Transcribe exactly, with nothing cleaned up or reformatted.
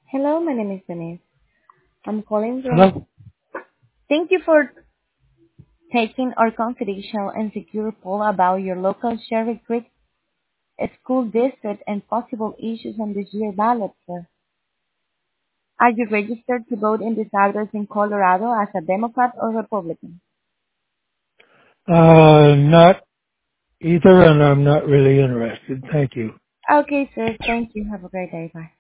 Hello, my name is Denise. I'm calling from. Hello? Thank you for taking our confidential and secure poll about your local Cherry Creek school district and possible issues on this year ballot, sir. Are you registered to vote in this address in Colorado as a Democrat or Republican? Uh, not either, and I'm not really interested. Thank you. Okay, sir. Thank you. Have a great day. Bye.